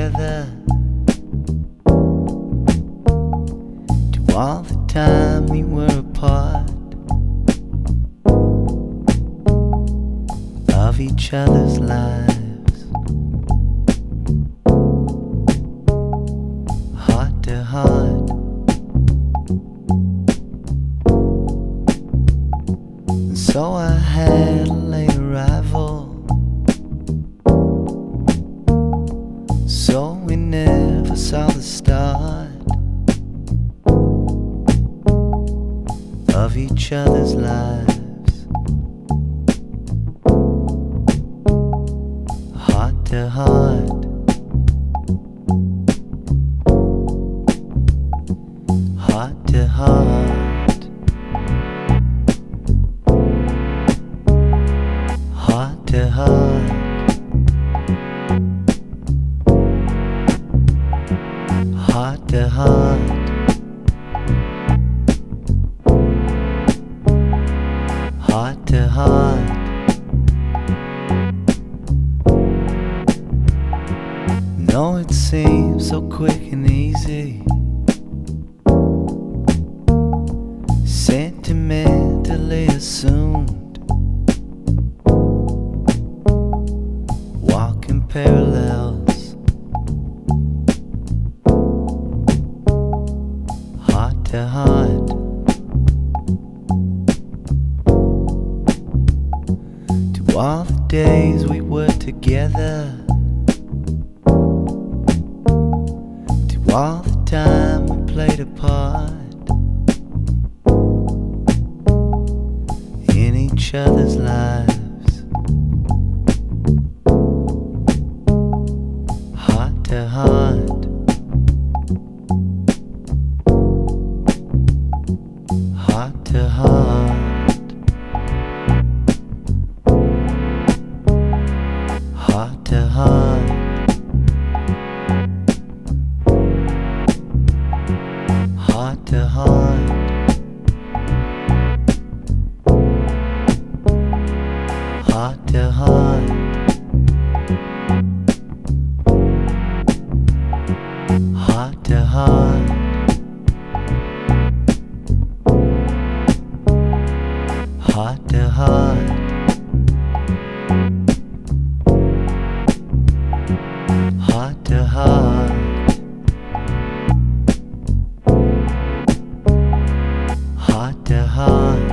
together, to all the time we were apart of each other's lives, heart to heart. And so I had a late arrival, so we never saw the start of each other's lives, heart to heart, heart to heart, heart to heart, heart to heart, heart to heart. No, it seems so quick and easy, sentimentally assumed, walking parallels, heart to heart. To all the days we were together, to all the time we played a part in each other's lives, heart to heart, heart to heart, heart to heart, heart to heart, heart to heart, heart to heart, heart to heart, heart to heart, heart to heart.